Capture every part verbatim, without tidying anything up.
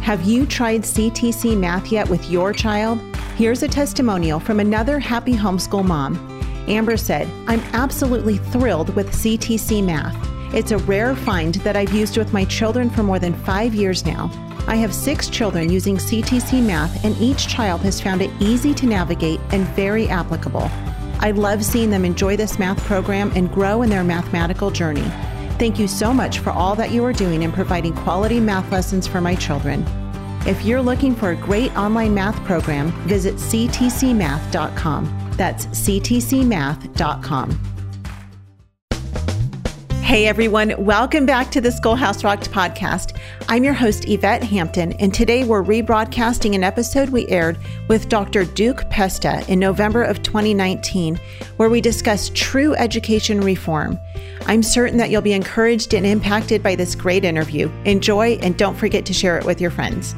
Have you tried C T C Math yet with your child? Here's a testimonial from another happy homeschool mom. Amber said, "I'm absolutely thrilled with C T C Math. It's a rare find that I've used with my children for more than five years now. I have six children using C T C Math, and each child has found it easy to navigate and very applicable. I love seeing them enjoy this math program and grow in their mathematical journey. Thank you so much for all that you are doing in providing quality math lessons for my children." If you're looking for a great online math program, visit c t c math dot com. That's c t c math dot com. Hey everyone, welcome back to the Schoolhouse Rocked podcast. I'm your host, Yvette Hampton, and today we're rebroadcasting an episode we aired with Doctor Duke Pesta in November of twenty nineteen, where we discuss true education reform. I'm certain that you'll be encouraged and impacted by this great interview. Enjoy, and don't forget to share it with your friends.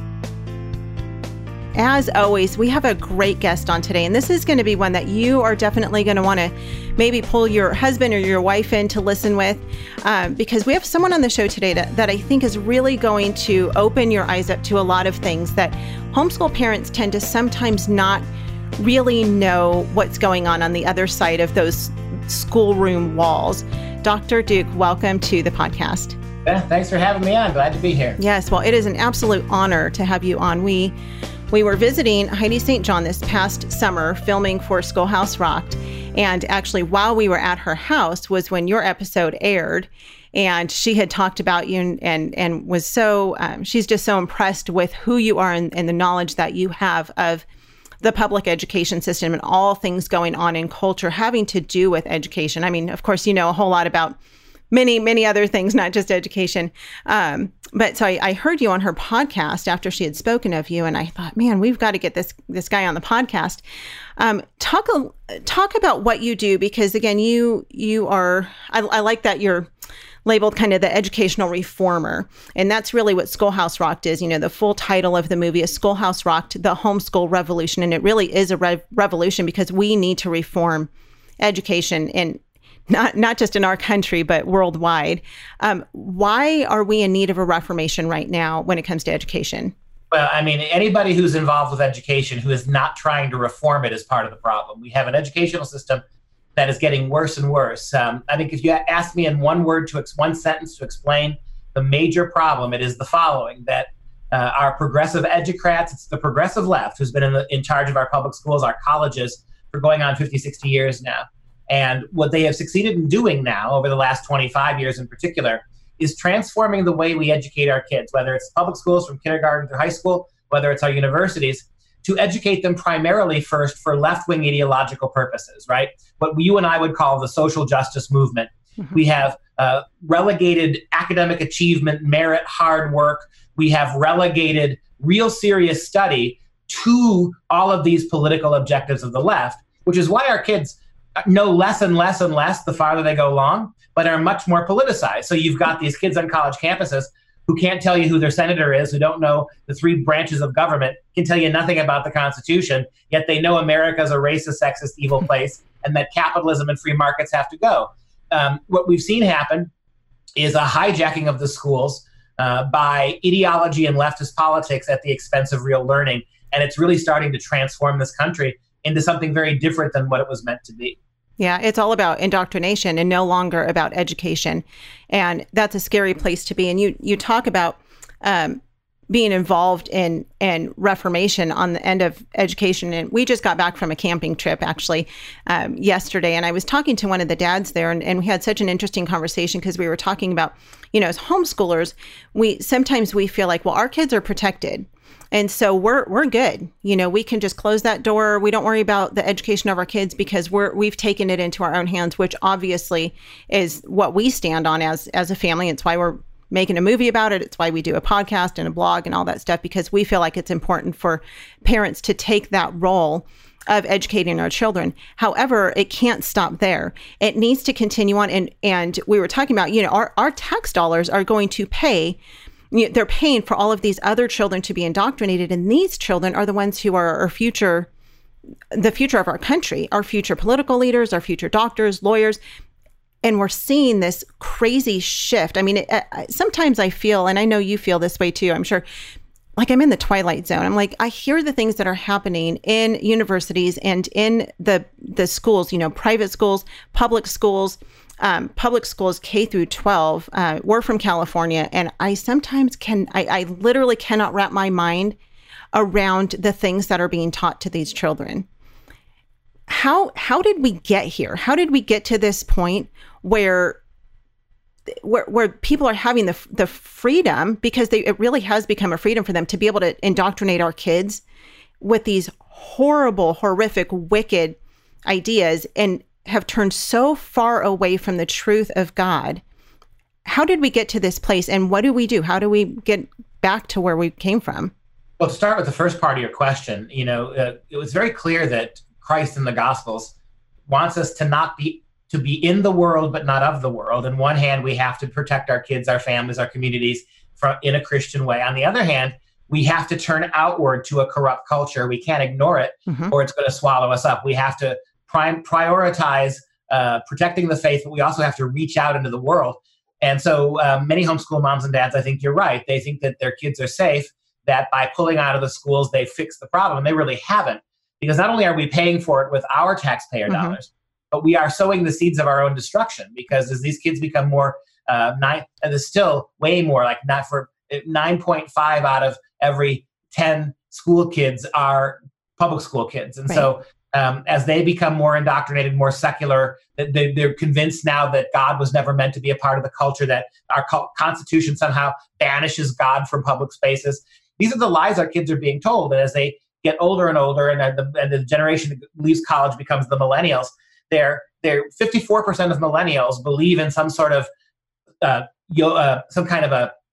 As always, we have a great guest on today, and this is going to be one that you are definitely going to want to maybe pull your husband or your wife in to listen with, um, because we have someone on the show today that, that I think is really going to open your eyes up to a lot of things that homeschool parents tend to sometimes not really know what's going on on the other side of those schoolroom walls. Doctor Duke, welcome to the podcast. Yeah, thanks for having me on. Glad to be here. Yes, well, it is an absolute honor to have you on. We We were visiting Heidi Saint John this past summer, filming for Schoolhouse Rocked. And actually, while we were at her house was when your episode aired. And she had talked about you and and, and was so, um, she's just so impressed with who you are and, and the knowledge that you have of the public education system and all things going on in culture having to do with education. I mean, of course, you know a whole lot about many, many other things, not just education. Um, but so I, I heard you on her podcast after she had spoken of you, and I thought, man, we've got to get this this guy on the podcast. Um, talk a, talk about what you do, because again, you you are. I, I like that you're labeled kind of the educational reformer, and that's really what Schoolhouse Rocked is. You know, the full title of the movie is Schoolhouse Rocked: The Homeschool Revolution, and it really is a re- revolution because we need to reform education and. Not not just in our country, but worldwide. Um, why are we in need of a reformation right now when it comes to education? Well, I mean, anybody who's involved with education who is not trying to reform it is part of the problem. We have an educational system that is getting worse and worse. Um, I think if you ask me in one word, to ex- one sentence to explain the major problem, it is the following, that uh, our progressive educrats, it's the progressive left who's been in, the, in charge of our public schools, our colleges, for going on fifty, sixty years now. And what they have succeeded in doing now, over the last twenty-five years in particular, is transforming the way we educate our kids, whether it's public schools from kindergarten through high school, whether it's our universities, to educate them primarily first for left-wing ideological purposes, right? What you and I would call the social justice movement. Mm-hmm. We have uh, relegated academic achievement, merit, hard work. We have relegated real serious study to all of these political objectives of the left, which is why our kids know less and less and less the farther they go along, but are much more politicized. So you've got these kids on college campuses who can't tell you who their senator is, who don't know the three branches of government, can tell you nothing about the Constitution, yet they know America's a racist, sexist, evil place, and that capitalism and free markets have to go. Um, what we've seen happen is a hijacking of the schools uh, by ideology and leftist politics at the expense of real learning. And it's really starting to transform this country into something very different than what it was meant to be. Yeah, it's all about indoctrination and no longer about education. And that's a scary place to be. And you you talk about um, being involved in, in reformation on the end of education. And we just got back from a camping trip, actually, um, yesterday. And I was talking to one of the dads there, and, and we had such an interesting conversation because we were talking about, you know, as homeschoolers, we sometimes we feel like, well, our kids are protected. And so we're we're good. You know, we can just close that door. We don't worry about the education of our kids because we're we've taken it into our own hands, which obviously is what we stand on as as a family. It's why we're making a movie about it. It's why we do a podcast and a blog and all that stuff, because we feel like it's important for parents to take that role of educating our children. However, it can't stop there. It needs to continue on. And and we were talking about, you know, our, our tax dollars are going to pay they're paying for all of these other children to be indoctrinated. And these children are the ones who are our future, the future of our country, our future political leaders, our future doctors, lawyers. And we're seeing this crazy shift. I mean, it, uh, sometimes I feel, and I know you feel this way too, I'm sure, like I'm in the twilight zone. I'm like, I hear the things that are happening in universities and in the the schools, you know, private schools, public schools, um, public schools K through twelve. Uh, we're from California, and I sometimes can, I, I literally cannot wrap my mind around the things that are being taught to these children. How how did we get here? How did we get to this point where where where people are having the the freedom, because they, it really has become a freedom for them to be able to indoctrinate our kids with these horrible, horrific, wicked ideas, and have turned so far away from the truth of God? How did we get to this place, and what do we do? How do we get back to where we came from? Well, to start with the first part of your question, you know, uh, it was very clear that Christ in the Gospels wants us to not be to be in the world, but not of the world. On one hand, we have to protect our kids, our families, our communities from, in a Christian way. On the other hand, we have to turn outward to a corrupt culture. We can't ignore it, mm-hmm. or it's going to swallow us up. We have to prime, prioritize uh, protecting the faith, but we also have to reach out into the world. And so uh, many homeschool moms and dads, I think you're right. They think that their kids are safe, that by pulling out of the schools, they fix the problem. And they really haven't, because not only are we paying for it with our taxpayer mm-hmm. dollars, but we are sowing the seeds of our own destruction, because as these kids become more, uh, nine, and there's still way more, like not for nine point five out of every ten school kids are public school kids. And right. so um, as they become more indoctrinated, more secular, they, they're convinced now that God was never meant to be a part of the culture, that our co- Constitution somehow banishes God from public spaces. These are the lies our kids are being told. And as they get older and older, and the, and the generation that leaves college becomes the millennials, They're, they're fifty-four percent of millennials believe in some sort of, uh, yo, uh, some kind of a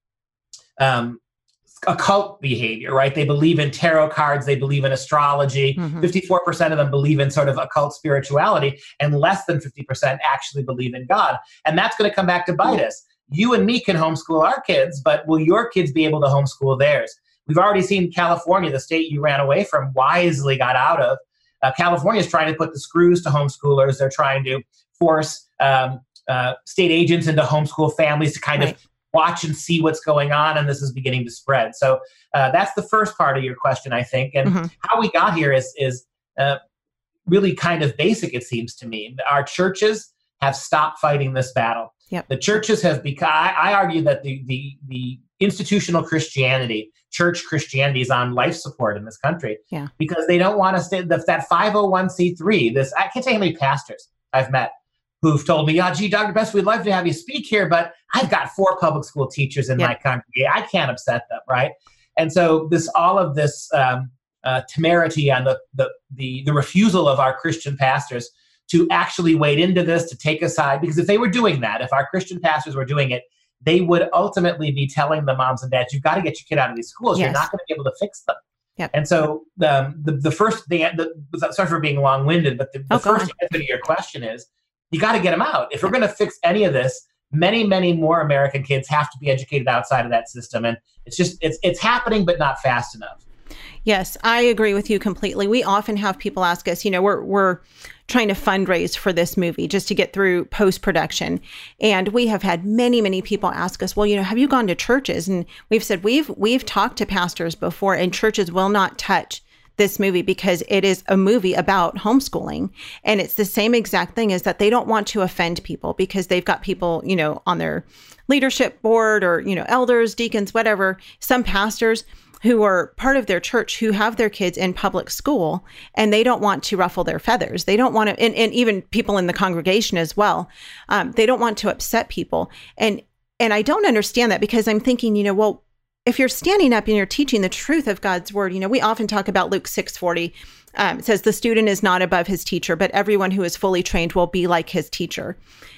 um, occult behavior, right? They believe in tarot cards. They believe in astrology. Mm-hmm. fifty-four percent of them believe in sort of occult spirituality, and less than fifty percent actually believe in God. And that's going to come back to bite us. You and me can homeschool our kids, but will your kids be able to homeschool theirs? We've already seen California, the state you ran away from, wisely got out of. Uh, California is trying to put the screws to homeschoolers. They're trying to force um, uh, state agents into homeschool families to kind right. of watch and see what's going on, and this is beginning to spread. So uh, that's the first part of your question, I think. And mm-hmm. how we got here is, is uh, really kind of basic, it seems to me. Our churches have stopped fighting this battle. Yep. The churches have become, I, I argue that the, the, the institutional Christianity, church Christianity, is on life support in this country yeah. because they don't want to stay, the, that five oh one c three, this, I can't tell you how many pastors I've met who've told me, oh, gee, Doctor Best, we'd love to have you speak here, but I've got four public school teachers in yep. my congregation. I can't upset them, right? And so this, all of this um, uh, temerity and the, the, the, the refusal of our Christian pastors to actually wade into this, to take a side, because if they were doing that, if our Christian pastors were doing it, they would ultimately be telling the moms and dads, you've got to get your kid out of these schools. Yes. You're not going to be able to fix them. Yep. And so um, the, the first thing, the, sorry for being long-winded, but the, the oh, first answer to your question is, you got to get them out. If we're going to fix any of this, many, many more American kids have to be educated outside of that system. And it's just, it's it's happening, but not fast enough. Yes, I agree with you completely. We often have people ask us, you know, we're we're trying to fundraise for this movie just to get through post-production. And we have had many, many people ask us, well, you know, have you gone to churches? And we've said, we've we've talked to pastors before, and churches will not touch this movie because it is a movie about homeschooling. And it's the same exact thing, is that they don't want to offend people because they've got people, you know, on their leadership board, or, you know, elders, deacons, whatever, some pastors who are part of their church who have their kids in public school, and they don't want to ruffle their feathers. They don't want to, and, and even people in the congregation as well. Um, they don't want to upset people. And, and I don't understand that, because I'm thinking, you know, well, if you're standing up and you're teaching the truth of God's word, you know, we often talk about Luke six forty. Um, it says, the student is not above his teacher, but everyone who is fully trained will be like his teacher.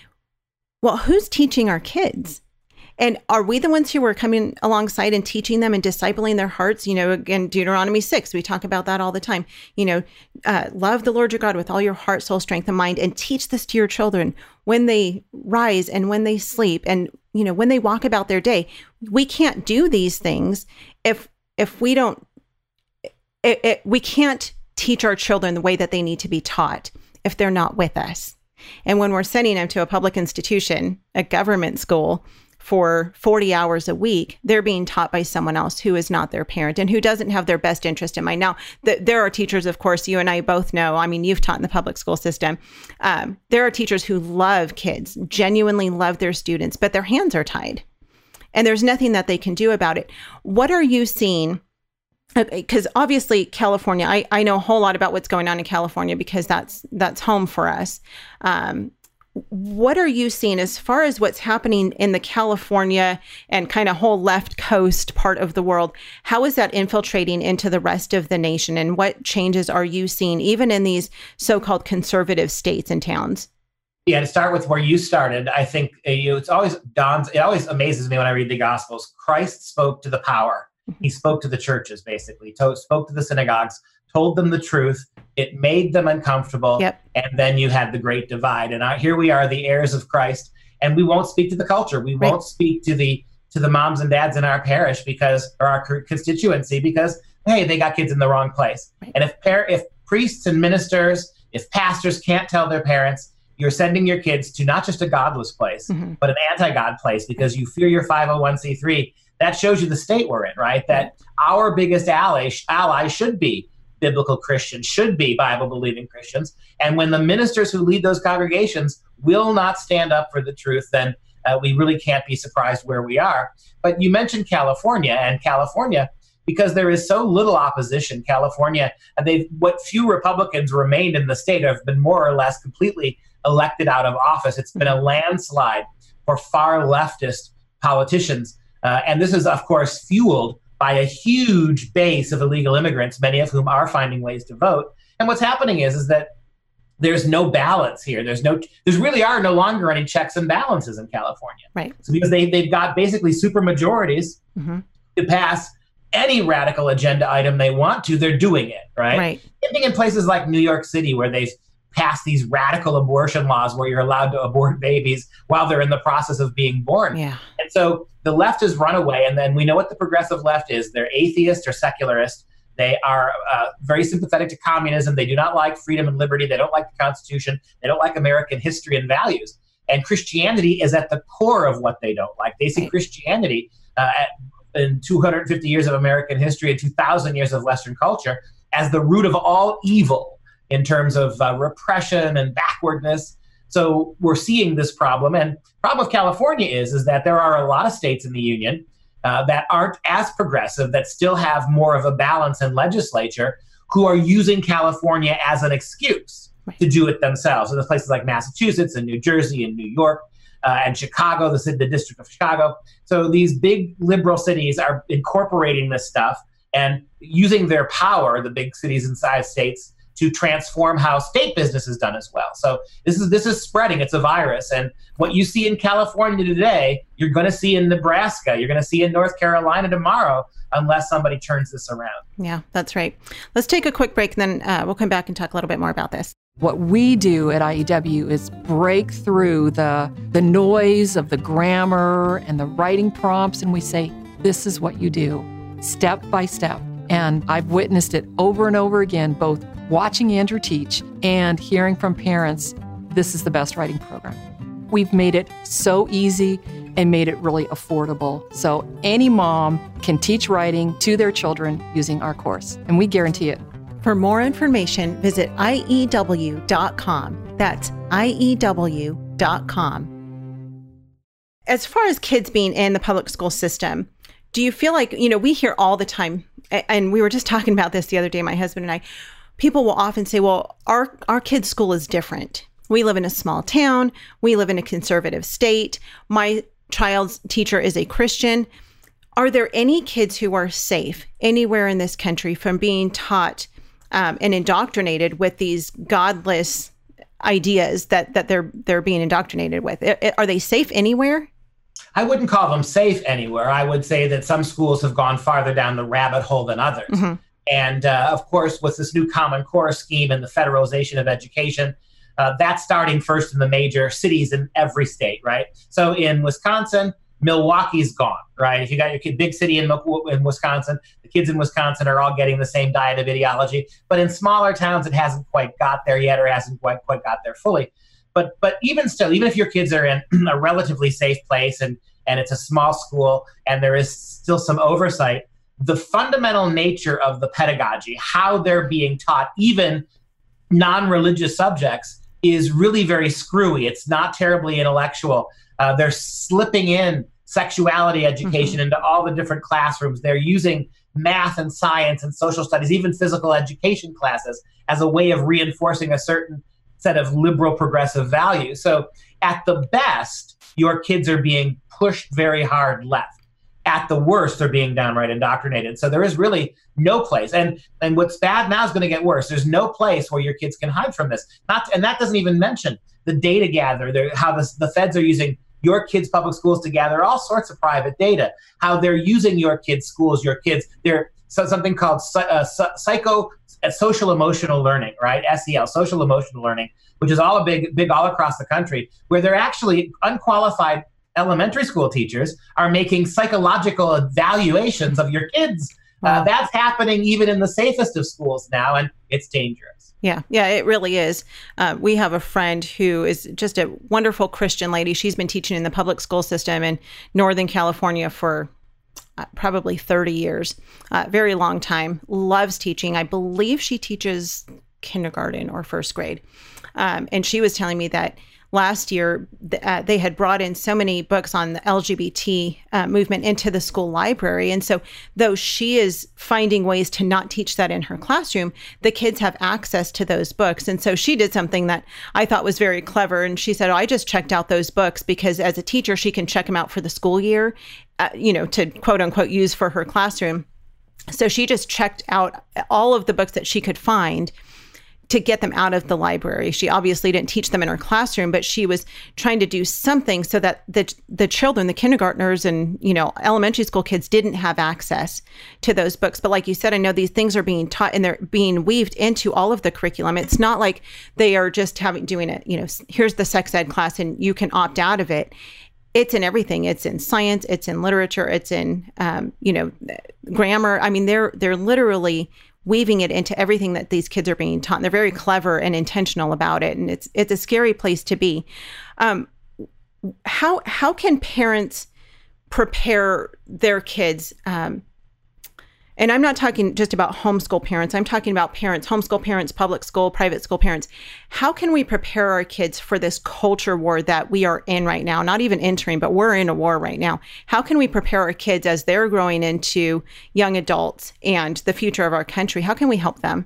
Well, who's teaching our kids? And are we the ones who are coming alongside and teaching them and discipling their hearts? You know, again, Deuteronomy six, we talk about that all the time. You know, uh, love the Lord your God with all your heart, soul, strength, and mind, and teach this to your children when they rise and when they sleep, and, you know, when they walk about their day. We can't do these things if if we don't, it, it, we can't teach our children the way that they need to be taught if they're not with us. And when we're sending them to a public institution, a government school, for forty hours a week, they're being taught by someone else who is not their parent and who doesn't have their best interest in mind. Now, th- there are teachers, of course, you and I both know, I mean, you've taught in the public school system. Um, there are teachers who love kids, genuinely love their students, but their hands are tied and there's nothing that they can do about it. What are you seeing? Because obviously California, I, I know a whole lot about what's going on in California because that's that's home for us. Um, what are you seeing as far as what's happening in the California and kind of whole left coast part of the world? How is that infiltrating into the rest of the nation? And what changes are you seeing even in these so-called conservative states and towns? Yeah, to start with where you started, I think uh, you know, it's always dawns, it always amazes me when I read the Gospels. Christ spoke to the power. He spoke to the churches, basically, to, spoke to the synagogues, told them the truth. It made them uncomfortable. Yep. And then you had the great divide. And uh, here we are, the heirs of Christ, and we won't speak to the culture. We Right. won't speak to the to the moms and dads in our parish because, or our constituency, because, hey, they got kids in the wrong place. Right. And if par- if priests and ministers, if pastors can't tell their parents, you're sending your kids to not just a godless place, mm-hmm. but an anti-God place because you fear your five oh one c three. That shows you the state we're in, right? That our biggest ally, ally should be biblical Christians, should be Bible-believing Christians. And when the ministers who lead those congregations will not stand up for the truth, then uh, we really can't be surprised where we are. But you mentioned California, and California, because there is so little opposition, California, and they've what few Republicans remained in the state have been more or less completely elected out of office. It's been a landslide for far leftist politicians. Uh, and this is, of course, fueled by a huge base of illegal immigrants, many of whom are finding ways to vote. And what's happening is, is that there's no balance here. There's no, there's really are no longer any checks and balances in California. Right. So because they, they've got basically super majorities mm-hmm. to pass any radical agenda item they want to, they're doing it, right? Right. Even in places like New York City, where they've passed these radical abortion laws where you're allowed to abort babies while they're in the process of being born. Yeah. And so the left has run away, and then we know what the progressive left is. They're atheist or secularist. They are uh, very sympathetic to communism. They do not like freedom and liberty. They don't like the Constitution. They don't like American history and values. And Christianity is at the core of what they don't like. They see Right. Christianity uh, at, in two hundred fifty years of American history and two thousand years of Western culture as the root of all evil in terms of uh, repression and backwardness. So we're seeing this problem. And the problem with California is, is that there are a lot of states in the union uh, that aren't as progressive, that still have more of a balance in legislature, who are using California as an excuse Right. to do it themselves. So there's places like Massachusetts and New Jersey and New York uh, and Chicago, the, city, the District of Chicago. So these big liberal cities are incorporating this stuff and using their power, the big cities inside states, to transform how state business is done as well. So this is this is spreading. It's a virus. And what you see in California today, you're going to see in Nebraska. You're going to see in North Carolina tomorrow, unless somebody turns this around. Yeah, that's right. Let's take a quick break, and then uh, we'll come back and talk a little bit more about this. What we do at I E W is break through the the noise of the grammar and the writing prompts, and we say, this is what you do, step by step. And I've witnessed it over and over again, both watching Andrew teach and hearing from parents, this is the best writing program. We've made it so easy and made it really affordable. So any mom can teach writing to their children using our course, and we guarantee it. For more information, visit I E W dot com. That's I E W dot com. As far as kids being in the public school system, do you feel like, you know, we hear all the time, and we were just talking about this the other day, my husband and I, people will often say, well, our, our kids' school is different. We live in a small town. We live in a conservative state. My child's teacher is a Christian. Are there any kids who are safe anywhere in this country from being taught um, and indoctrinated with these godless ideas that, that they're they're being indoctrinated with? Are they safe anywhere? I wouldn't call them safe anywhere. I would say that some schools have gone farther down the rabbit hole than others. Mm-hmm. And uh, of course, with this new Common Core scheme and the federalization of education, uh, that's starting first in the major cities in every state, right? So in Wisconsin, Milwaukee's gone, right? If you got your kid, big city in, in Wisconsin, the kids in Wisconsin are all getting the same diet of ideology. But in smaller towns, it hasn't quite got there yet, or hasn't quite quite got there fully. But but even still, even if your kids are in a relatively safe place and and it's a small school, and there is still some oversight. The fundamental nature of the pedagogy, how they're being taught, even non-religious subjects, is really very screwy. It's not terribly intellectual. Uh, they're slipping in sexuality education mm-hmm. into all the different classrooms. They're using math and science and social studies, even physical education classes, as a way of reinforcing a certain set of liberal progressive values. So at the best, your kids are being pushed very hard left. At the worst, they're being downright indoctrinated. So there is really no place. And and what's bad now is going to get worse. There's no place where your kids can hide from this. Not and that doesn't even mention the data gather, how the, the feds are using your kids' public schools to gather all sorts of private data, how they're using your kids' schools, your kids, they're so something called uh, psycho uh, social emotional learning, right? S E L, social emotional learning, which is all a big, big all across the country, where they're actually unqualified elementary school teachers are making psychological evaluations of your kids. Wow. Uh, that's happening even in the safest of schools now, and it's dangerous. Yeah, yeah, it really is. Uh, we have a friend who is just a wonderful Christian lady. She's been teaching in the public school system in Northern California for uh, probably thirty years, uh, very long time, loves teaching. I believe she teaches kindergarten or first grade. Um, and she was telling me that last year, uh, they had brought in so many books on the L G B T uh, movement into the school library. And so though she is finding ways to not teach that in her classroom, the kids have access to those books. And so she did something that I thought was very clever. And she said, oh, I just checked out those books because as a teacher, she can check them out for the school year, uh, you know, to quote unquote use for her classroom. So she just checked out all of the books that she could find to get them out of the library. She obviously didn't teach them in her classroom, but she was trying to do something so that the the children, the kindergartners and, you know, elementary school kids didn't have access to those books. But like you said, I know these things are being taught and they're being weaved into all of the curriculum. It's not like they are just having doing it, you know, here's the sex ed class and you can opt out of it. It's in everything. It's in science, it's in literature, it's in, um, you know, grammar. I mean, they're they're literally weaving it into everything that these kids are being taught. And they're very clever and intentional about it. And it's it's a scary place to be. Um, how how can parents prepare their kids? Um, and I'm not talking just about homeschool parents. I'm talking about parents, homeschool parents, public school, private school parents. How can we prepare our kids for this culture war that we are in right now? Not even entering, but we're in a war right now. How can we prepare our kids as they're growing into young adults and the future of our country? How can we help them?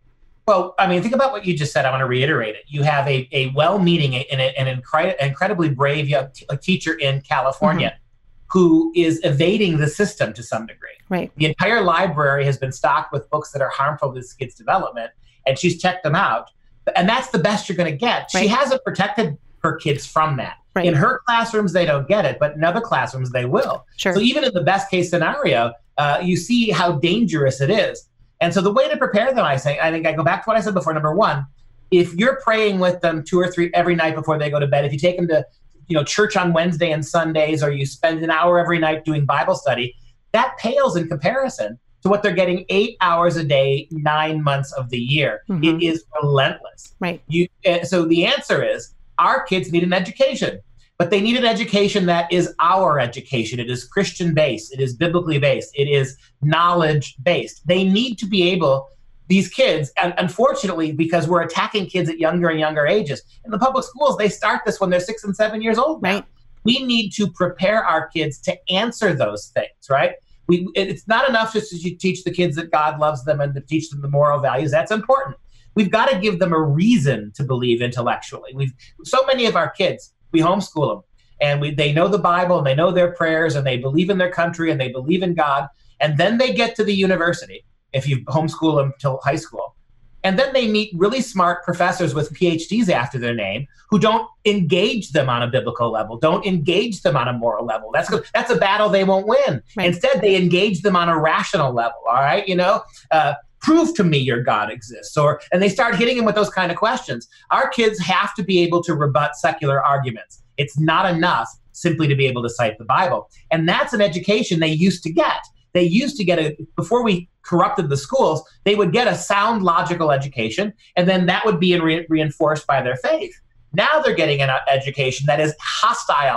Well, I mean, think about what you just said. I want to reiterate it. You have a, a well-meaning and an incre- incredibly brave young t- a teacher in California mm-hmm. who is evading the system to some degree. Right. The entire library has been stocked with books that are harmful to this kid's development, and she's checked them out. And that's the best you're going to get. Right. She hasn't protected her kids from that. Right. In her classrooms, they don't get it, but in other classrooms, they will. Sure. So even in the best case scenario, uh, you see how dangerous it is. And so the way to prepare them, I say, I think I go back to what I said before. Number one, if you're praying with them two or three every night before they go to bed, if you take them to you know, church on Wednesday and Sundays, or you spend an hour every night doing Bible study, that pales in comparison to what they're getting eight hours a day, nine months of the year. Mm-hmm. It is relentless. Right. You, uh, so the answer is our kids need an education, but they need an education that is our education. It is Christian based. It is biblically based. It is knowledge based. They need to be able These kids, and unfortunately, because we're attacking kids at younger and younger ages, in the public schools, they start this when they're six and seven years old. Now. Right. We need to prepare our kids to answer those things, right? We, it's not enough just to teach the kids that God loves them and to teach them the moral values. That's important. We've got to give them a reason to believe intellectually. We've so many of our kids, we homeschool them, and we, they know the Bible and they know their prayers and they believe in their country and they believe in God, and then they get to the university. If you homeschool them till high school. And then they meet really smart professors with P H Ds after their name who don't engage them on a biblical level, don't engage them on a moral level. That's that's a battle they won't win. Right. Instead, they engage them on a rational level, all right? You know, uh, prove to me your God exists. Or And they start hitting them with those kind of questions. Our kids have to be able to rebut secular arguments. It's not enough simply to be able to cite the Bible. And that's an education they used to get. They used to get a, before we corrupted the schools, they would get a sound logical education, and then that would be re- reinforced by their faith. Now they're getting an education that is hostile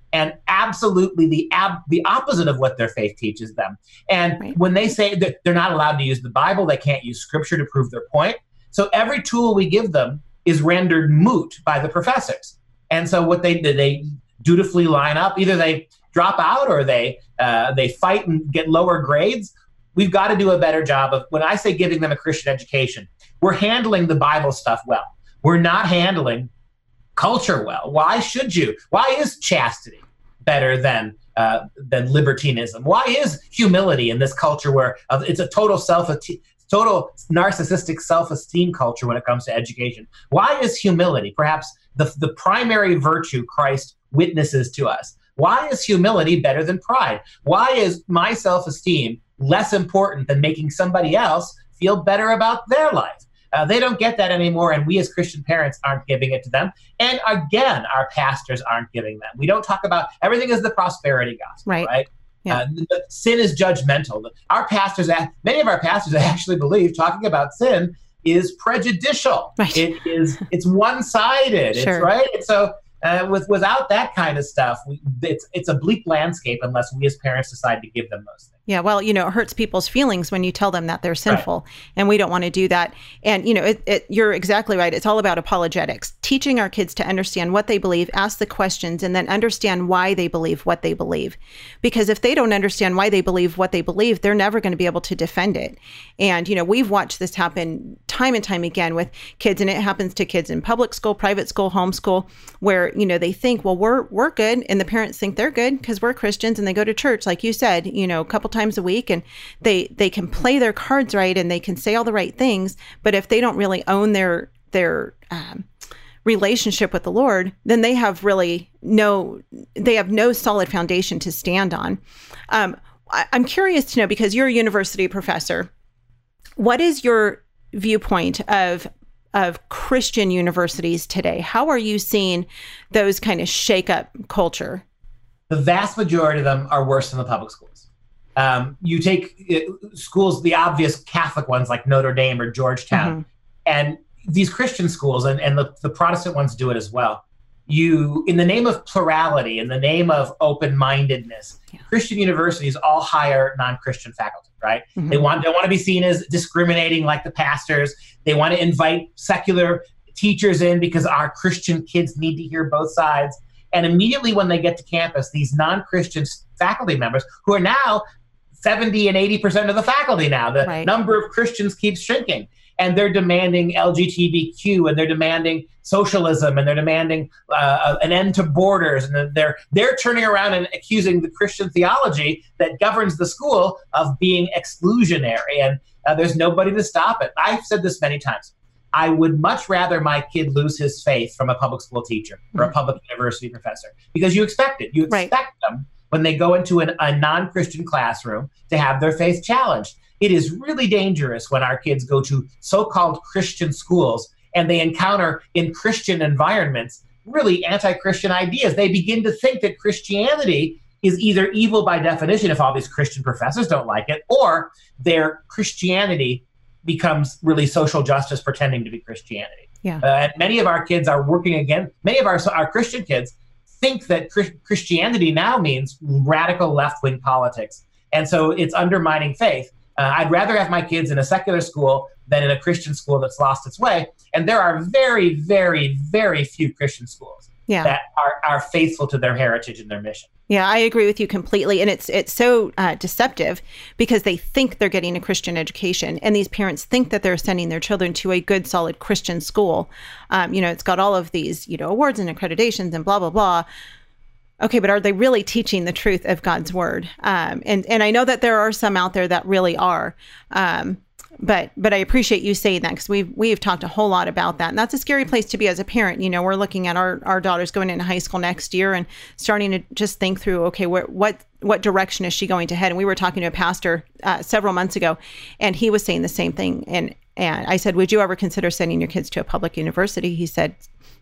and absolutely the ab- the opposite of what their faith teaches them. And right. when they say that they're not allowed to use the Bible, they can't use scripture to prove their point. So every tool we give them is rendered moot by the professors. And so what they do, they dutifully line up. Either they drop out or they uh, they fight and get lower grades. We've got to do a better job of, when I say giving them a Christian education, we're handling the Bible stuff well. We're not handling culture well. Why should you? Why is chastity better than uh, than libertinism? Why is humility in this culture where uh, it's a total self total narcissistic self-esteem culture when it comes to education? Why is humility perhaps the the primary virtue Christ witnesses to us? Why is humility better than pride? Why is my self-esteem less important than making somebody else feel better about their life? Uh, they don't get that anymore, and we as Christian parents aren't giving it to them. And again, our pastors aren't giving them. We don't talk about, everything is the prosperity gospel, right? right? Yeah. Uh, the, the sin is judgmental. Our pastors, many of our pastors actually believe talking about sin is prejudicial. Right. It is, it's one-sided, sure. It's right. And so uh, with without that kind of stuff, we, it's it's a bleak landscape unless we as parents decide to give them those things. Yeah, well, you know, it hurts people's feelings when you tell them that they're sinful, right. And we don't want to do that. And, you know, it, it, you're exactly right. It's all about apologetics, teaching our kids to understand what they believe, ask the questions, and then understand why they believe what they believe. Because if they don't understand why they believe what they believe, they're never going to be able to defend it. And, you know, we've watched this happen time and time again with kids, and it happens to kids in public school, private school, homeschool, where, you know, they think, well, we're we're good, and the parents think they're good because we're Christians, and they go to church, like you said, you know, a couple times a week, and they they can play their cards right, and they can say all the right things, but if they don't really own their their um, relationship with the Lord, then they have really no they have no solid foundation to stand on. Um, I, I'm curious to know, because you're a university professor, what is your viewpoint of of Christian universities today? How are you seeing those kind of shake up culture? The vast majority of them are worse than the public schools. Um, you take uh, schools, the obvious Catholic ones like Notre Dame or Georgetown, mm-hmm. and these Christian schools, and, and the, the Protestant ones do it as well. You, in the name of plurality, in the name of open-mindedness, yeah. Christian universities all hire non-Christian faculty, right? Mm-hmm. They want, they want to be seen as discriminating like the pastors. They want to invite secular teachers in because our Christian kids need to hear both sides. And immediately when they get to campus, these non-Christian faculty members, who are now seventy and eighty percent of the faculty now, the right. number of Christians keeps shrinking. And they're demanding L G B T Q, and they're demanding socialism, and they're demanding uh, an end to borders. And they're they're turning around and accusing the Christian theology that governs the school of being exclusionary. And uh, there's nobody to stop it. I've said this many times. I would much rather my kid lose his faith from a public school teacher or a public university professor, because you expect it. You expect right. them when they go into an, a non-Christian classroom to have their faith challenged. It is really dangerous when our kids go to so-called Christian schools and they encounter in Christian environments really anti-Christian ideas. They begin to think that Christianity is either evil by definition if all these Christian professors don't like it, or their Christianity becomes really social justice pretending to be Christianity. Yeah. Uh, and many of our kids are working again. Many of our, our Christian kids think that Christianity now means radical left-wing politics. And so it's undermining faith. Uh, I'd rather have my kids in a secular school than in a Christian school that's lost its way. And there are very, very, very few Christian schools yeah. that are, are faithful to their heritage and their mission. Yeah, I agree with you completely. And it's it's so uh, deceptive, because they think they're getting a Christian education. And these parents think that they're sending their children to a good, solid Christian school. Um, you know, it's got all of these, you know, awards and accreditations and blah, blah, blah. Okay, but are they really teaching the truth of God's word? Um, and and I know that there are some out there that really are. Um, but but I appreciate you saying that, because we've we've talked a whole lot about that, and that's a scary place to be as a parent. You know, we're looking at our, our daughters going into high school next year and starting to just think through, okay, wh- what what direction is she going to head? And we were talking to a pastor uh, several months ago, and he was saying the same thing. And and I said, would you ever consider sending your kids to a public university? He said,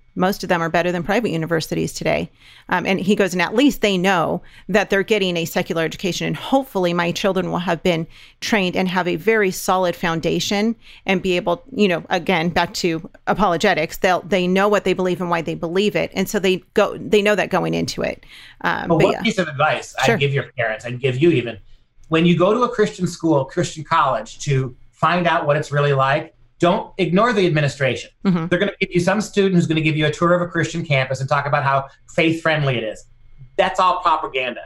most of them are better than private universities today. Um, and he goes, and at least they know that they're getting a secular education. And hopefully my children will have been trained and have a very solid foundation and be able, you know, again, back to apologetics, they'll, they know what they believe and why they believe it. And so they go, they know that going into it. Um, well, but one yeah. piece of advice Sure. I'd give your parents, I'd give you even, when you go to a Christian school, Christian college to find out what it's really like, don't ignore the administration. Mm-hmm. They're going to give you some student who's going to give you a tour of a Christian campus and talk about how faith-friendly it is. That's all propaganda.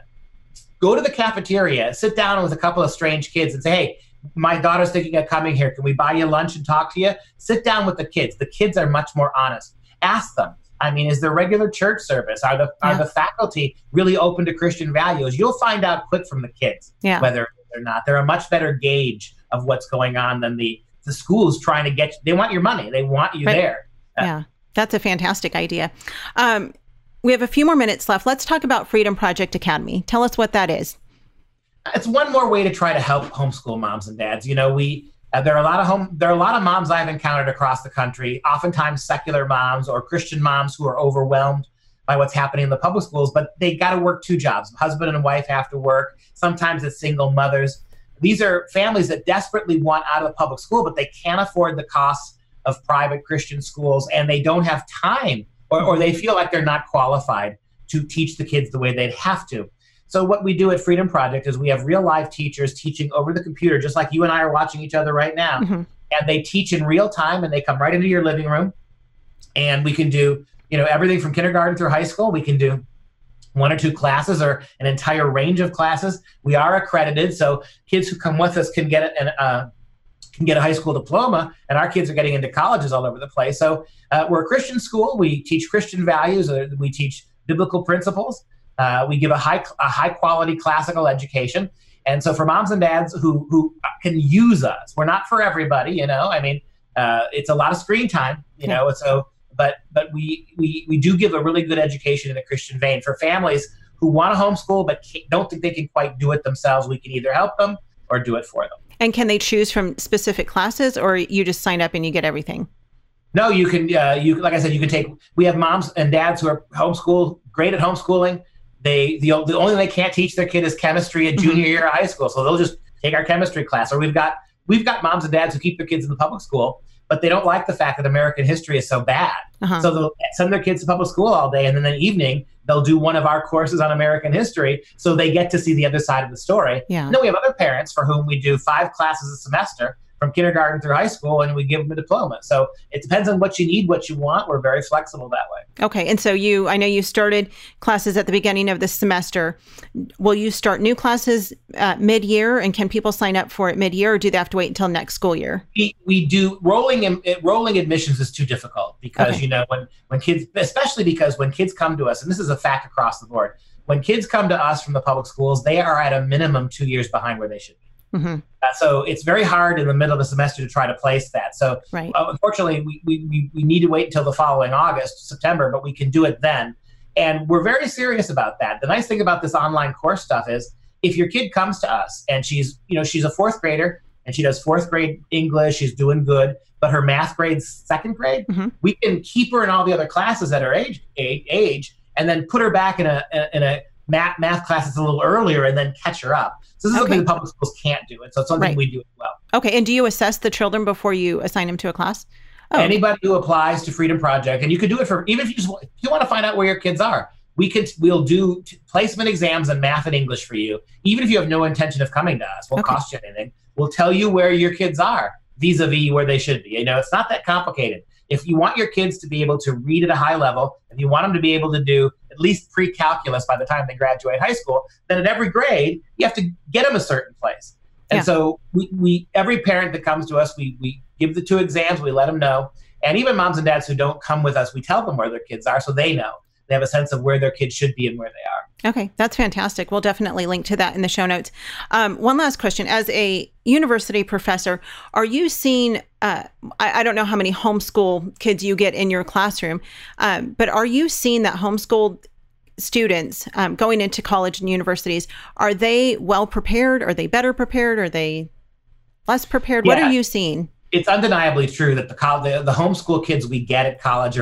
Go to the cafeteria, sit down with a couple of strange kids and say, hey, my daughter's thinking of coming here. Can we buy you lunch and talk to you? Sit down with the kids. The kids are much more honest. Ask them. I mean, is there regular church service? Are the yeah. are the faculty really open to Christian values? You'll find out quick from the kids yeah. whether or not. They're a much better gauge of what's going on than the the school's trying to get you. They want your money. They want you right. there. Uh, yeah, that's a fantastic idea. Um, we have a few more minutes left. Let's talk about Freedom Project Academy. Tell us what that is. It's one more way to try to help homeschool moms and dads. You know, we uh, there are a lot of home there are a lot of moms I've encountered across the country, oftentimes secular moms or Christian moms who are overwhelmed by what's happening in the public schools, but they got to work two jobs. Husband and wife have to work. Sometimes it's single mothers. These are families that desperately want out of the public school, but they can't afford the costs of private Christian schools, and they don't have time, or, or they feel like they're not qualified to teach the kids the way they'd have to. So what we do at Freedom Project is we have real life teachers teaching over the computer, just like you and I are watching each other right now. Mm-hmm. And they teach in real time, and they come right into your living room. And we can do, you know, everything from kindergarten through high school. We can do one or two classes or an entire range of classes. We are accredited, so kids who come with us can get an uh, can get a high school diploma, and our kids are getting into colleges all over the place. So uh, we're a Christian school. We teach Christian values. Uh, we teach biblical principles. Uh, we give a high a high quality classical education. And so for moms and dads who who can use us, we're not for everybody. You know, I mean, uh, it's a lot of screen time. You know, and so. But but we, we we do give a really good education in a Christian vein. For families who want to homeschool but don't think they can quite do it themselves, we can either help them or do it for them. And can they choose from specific classes, or you just sign up and you get everything? No, you can. Uh, you like I said, you can take. We have moms and dads who are homeschool, great at homeschooling. They the the only thing they can't teach their kid is chemistry at junior year of high school, so they'll just take our chemistry class. Or we've got we've got moms and dads who keep their kids in the public school, but they don't like the fact that American history is so bad. Uh-huh. So they'll send their kids to public school all day, and then in the evening, they'll do one of our courses on American history, so they get to see the other side of the story. Yeah. And then we have other parents for whom we do five classes a semester from kindergarten through high school, and we give them a diploma. So it depends on what you need, what you want. We're very flexible that way. Okay. And so you, I know you started classes at the beginning of the semester. Will you start new classes uh, mid-year, and can people sign up for it mid-year, or do they have to wait until next school year? We, we do rolling, rolling admissions is too difficult because, okay. you know, when, when kids, especially because when kids come to us, and this is a fact across the board, when kids come to us from the public schools, they are at a minimum two years behind where they should be. Mm-hmm. Uh, so it's very hard in the middle of the semester to try to place that. So right. uh, unfortunately, we, we, we need to wait until the following August, September, but we can do it then. And we're very serious about that. The nice thing about this online course stuff is if your kid comes to us and she's, you know, she's a fourth grader and she does fourth grade English, she's doing good, but her math grade's second grade, mm-hmm. we can keep her in all the other classes at her age, age, age and then put her back in a, in a math, math class that's a little earlier and then catch her up. So this is okay. something the public schools can't do. And so it's something right. we do as well. Okay. And do you assess the children before you assign them to a class? Oh. Anybody who applies to Freedom Project, and you can do it for, even if you just if you want to find out where your kids are, we could, we'll do t- placement exams in math and English for you. Even if you have no intention of coming to us, won't okay. cost you anything. We'll tell you where your kids are vis-a-vis where they should be. You know, it's not that complicated. If you want your kids to be able to read at a high level, if you want them to be able to do at least pre-calculus by the time they graduate high school, then at every grade, you have to get them a certain place. And yeah. so we, we, every parent that comes to us, we, we give the two exams, we let them know. And even moms and dads who don't come with us, we tell them where their kids are so they know. They have a sense of where their kids should be and where they are. Okay, that's fantastic. We'll definitely link to that in the show notes. Um, one last question. As a university professor, are you seeing, uh, I, I don't know how many homeschool kids you get in your classroom, um, but are you seeing that homeschooled students um, going into college and universities, are they well prepared? Are they better prepared? Are they less prepared? Yeah. What are you seeing? It's undeniably true that the, the the homeschool kids we get at college are better.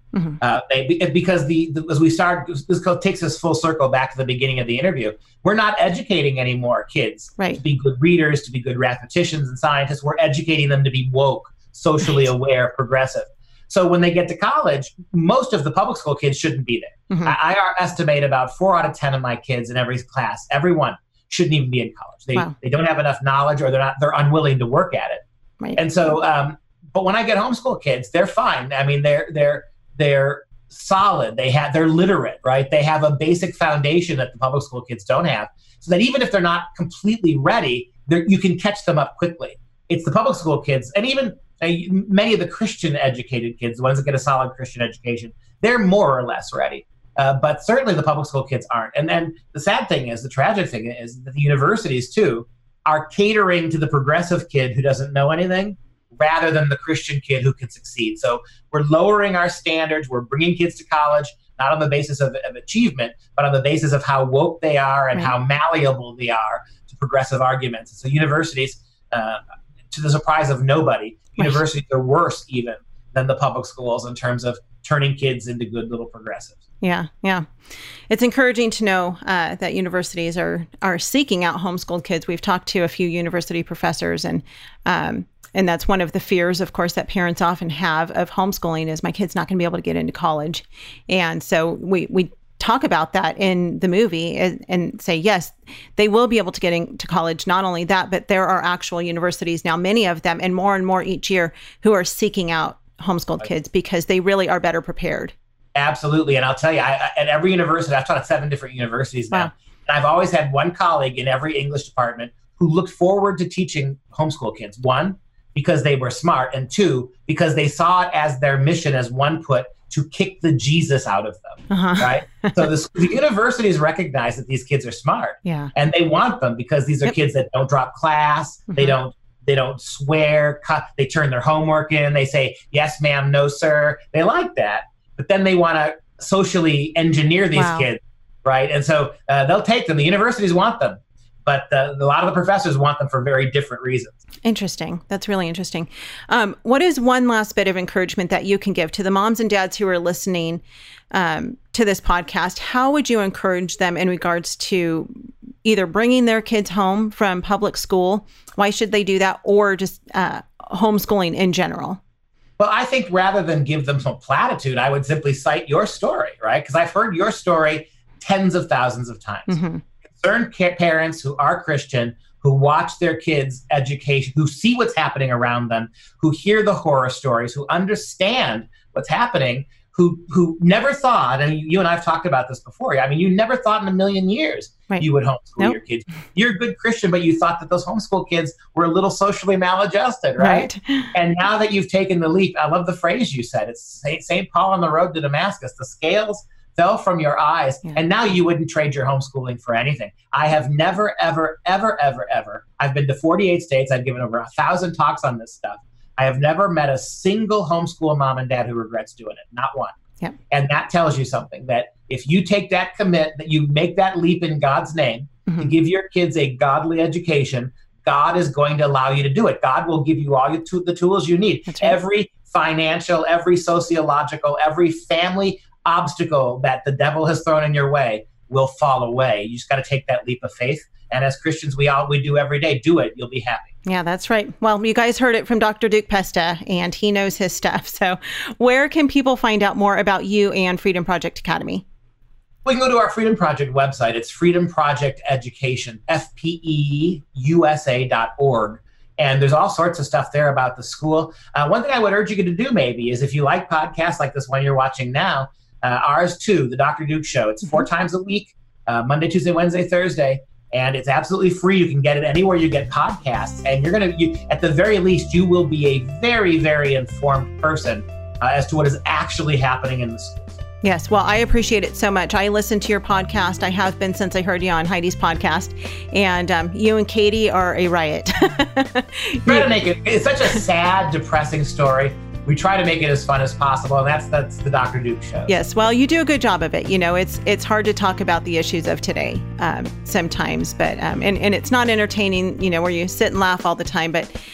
Mm-hmm. Uh, they, because the, the as we start, this takes us full circle back to the beginning of the interview. We're not educating anymore kids right. to be good readers, to be good mathematicians and scientists. We're educating them to be woke, socially right. aware, progressive. So when they get to college, most of the public school kids shouldn't be there. Mm-hmm. I, I estimate about four out of ten of my kids in every class, everyone shouldn't even be in college. They wow. they don't have enough knowledge, or they're not they're unwilling to work at it. Right. And so, um, but when I get homeschool kids, they're fine. I mean, they're they're they're solid. They have they're literate, right? They have a basic foundation that the public school kids don't have. So that even if they're not completely ready, you can catch them up quickly. It's the public school kids, and even uh, many of the Christian educated kids, the ones that get a solid Christian education, they're more or less ready. Uh, but certainly the public school kids aren't. And then the sad thing is, the tragic thing is that the universities too are catering to the progressive kid who doesn't know anything, rather than the Christian kid who can succeed. So we're lowering our standards. We're bringing kids to college, not on the basis of, of achievement, but on the basis of how woke they are and right. how malleable they are to progressive arguments. So universities, uh, to the surprise of nobody, right. universities are worse even than the public schools in terms of turning kids into good little progressives. Yeah, yeah. It's encouraging to know uh, that universities are are seeking out homeschooled kids. We've talked to a few university professors, and um, and that's one of the fears, of course, that parents often have of homeschooling is my kid's not going to be able to get into college. And so we we talk about that in the movie and, and say, yes, they will be able to get into college. Not only that, but there are actual universities now, many of them, and more and more each year, who are seeking out homeschooled kids because they really are better prepared. Absolutely. And I'll tell you, I, I, at every university, I've taught at seven different universities now. Wow. And I've always had one colleague in every English department who looked forward to teaching homeschool kids. One, because they were smart. And two, because they saw it as their mission, as one put, to kick the Jesus out of them. Uh-huh. Right? So the, the universities recognize that these kids are smart. Yeah. And they want them because these are yep. kids that don't drop class. Mm-hmm. They don't They don't swear. Cut, they turn their homework in. They say, yes, ma'am, no, sir. They like that. But then they want to socially engineer these wow. kids, right? And so uh, they'll take them. The universities want them, but uh, a lot of the professors want them for very different reasons. Interesting. That's really interesting. Um, what is one last bit of encouragement that you can give to the moms and dads who are listening um, to this podcast? How would you encourage them in regards to either bringing their kids home from public school? Why should they do that? Or just uh, homeschooling in general? Well, I think rather than give them some platitude, I would simply cite your story, right? Because I've heard your story tens of thousands of times. Mm-hmm. Concerned ca- parents who are Christian, who watch their kids' education, who see what's happening around them, who hear the horror stories, who understand what's happening, who who never thought, and you and I have talked about this before, I mean, you never thought in a million years right. you would homeschool nope. your kids. You're a good Christian, but you thought that those homeschool kids were a little socially maladjusted, right? right? And now that you've taken the leap, I love the phrase you said, it's Saint Paul on the road to Damascus, the scales fell from your eyes, yeah. and now you wouldn't trade your homeschooling for anything. I have never, ever, ever, ever, ever, I've been to forty-eight states, I've given over a thousand talks on this stuff. I have never met a single homeschool mom and dad who regrets doing it, not one. Yep. And that tells you something, that if you take that commit, that you make that leap in God's name mm-hmm. to give your kids a godly education, God is going to allow you to do it. God will give you all the tools you need. That's right. Every financial, every sociological, every family obstacle that the devil has thrown in your way will fall away. You just got to take that leap of faith. And as Christians, we all we do every day. Do it. You'll be happy. Yeah, that's right. Well, you guys heard it from Doctor Duke Pesta, and he knows his stuff. So where can people find out more about you and Freedom Project Academy? We can go to our Freedom Project website. It's Freedom Project Education, F P E U S A dot org. And there's all sorts of stuff there about the school. Uh, one thing I would urge you to do maybe is if you like podcasts like this one you're watching now, uh, ours too, the Doctor Duke Show. It's four mm-hmm. times a week, uh, Monday, Tuesday, Wednesday, Thursday. And it's absolutely free. You can get it anywhere you get podcasts. And you're going to, at the very least, you will be a very, very informed person uh, as to what is actually happening in the schools. Yes. Well, I appreciate it so much. I listen to your podcast. I have been since I heard you on Heidi's podcast. And um, you and Katie are a riot. Try to make it, it's such a sad, depressing story. We try to make it as fun as possible, and that's that's the Doctor Duke Show. Yes, well, you do a good job of it. You know, it's it's hard to talk about the issues of today um, sometimes, but um, and and it's not entertaining. You know, where you sit and laugh all the time, but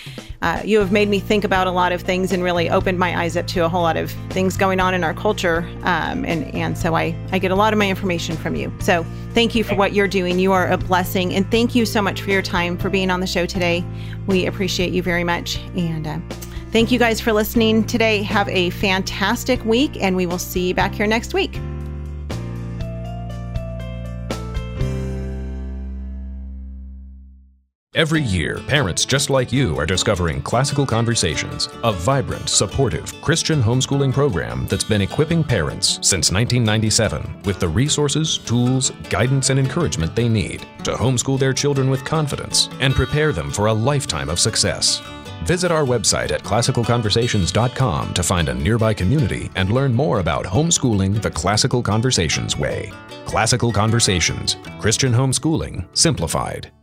uh, you have made me think about a lot of things and really opened my eyes up to a whole lot of things going on in our culture. Um, and, and so I, I get a lot of my information from you. So thank you for what you're doing. You are a blessing. And thank you so much for your time, for being on the show today. We appreciate you very much. And uh, thank you guys for listening today. Have a fantastic week, and we will see you back here next week. Every year, parents just like you are discovering Classical Conversations, a vibrant, supportive Christian homeschooling program that's been equipping parents since nineteen ninety-seven with the resources, tools, guidance, and encouragement they need to homeschool their children with confidence and prepare them for a lifetime of success. Visit our website at classical conversations dot com to find a nearby community and learn more about homeschooling the Classical Conversations way. Classical Conversations, Christian homeschooling simplified.